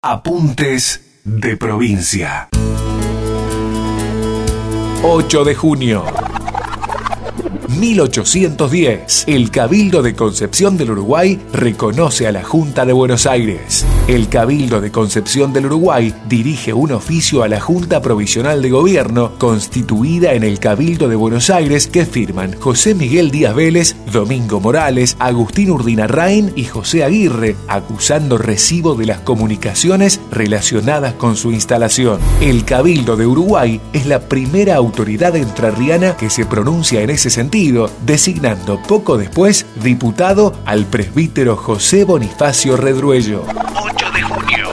Apuntes de provincia. 8 de junio. 1810, el Cabildo de Concepción del Uruguay reconoce a la Junta de Buenos Aires. El Cabildo de Concepción del Uruguay dirige un oficio a la Junta Provisional de Gobierno, constituida en el Cabildo de Buenos Aires, que firman José Miguel Díaz Vélez, Domingo Morales, Agustín Urdinarrain y José Aguirre, acusando recibo de las comunicaciones relacionadas con su instalación. El Cabildo de Uruguay es la primera autoridad entrerriana que se pronuncia en ese sentido, designando poco después diputado al presbítero José Bonifacio Redruello. 8 de junio.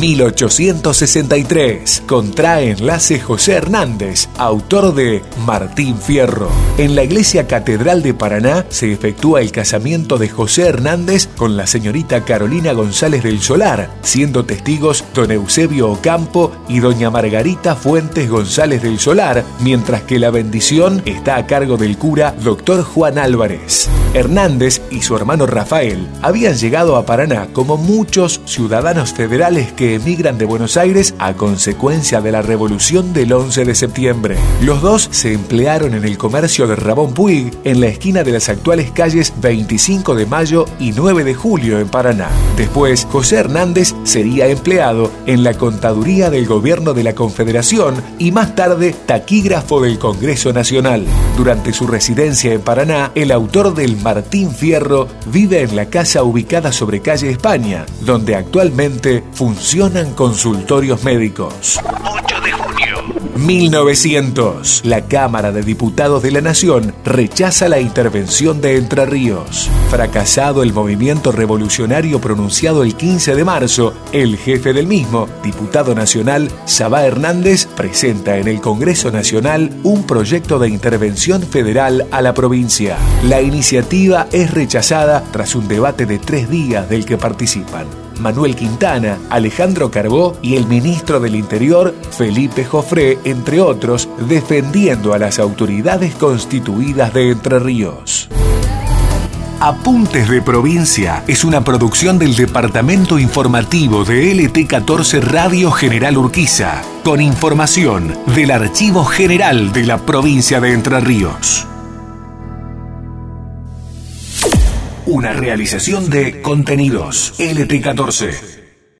1863, contrae enlace José Hernández, autor de Martín Fierro. En la iglesia catedral de Paraná se efectúa el casamiento de José Hernández con la señorita Carolina González del Solar, siendo testigos don Eusebio Ocampo y doña Margarita Fuentes González del Solar, mientras que la bendición está a cargo del cura doctor Juan Álvarez. Hernández y su hermano Rafael habían llegado a Paraná como muchos ciudadanos federales que emigran de Buenos Aires a consecuencia de la revolución del 11 de septiembre. Los dos se emplearon en el comercio de Ramón Puig en la esquina de las actuales calles 25 de Mayo y 9 de Julio en Paraná. Después, José Hernández sería empleado en la contaduría del gobierno de la Confederación y más tarde taquígrafo del Congreso Nacional. Durante su residencia en Paraná, el autor del Martín Fierro vive en la casa ubicada sobre calle España, donde actualmente funcionan consultorios médicos. 8 de junio. 1900. La Cámara de Diputados de la Nación rechaza la intervención de Entre Ríos. Fracasado el movimiento revolucionario pronunciado el 15 de marzo, el jefe del mismo, diputado nacional Sabá Hernández, presenta en el Congreso Nacional un proyecto de intervención federal a la provincia. La iniciativa es rechazada tras un debate de 3 días del que participan Manuel Quintana, Alejandro Carbó y el ministro del Interior, Felipe Jofré, entre otros, defendiendo a las autoridades constituidas de Entre Ríos. Apuntes de provincia es una producción del Departamento Informativo de LT14 Radio General Urquiza, con información del Archivo General de la provincia de Entre Ríos. Una realización de Contenidos LT14.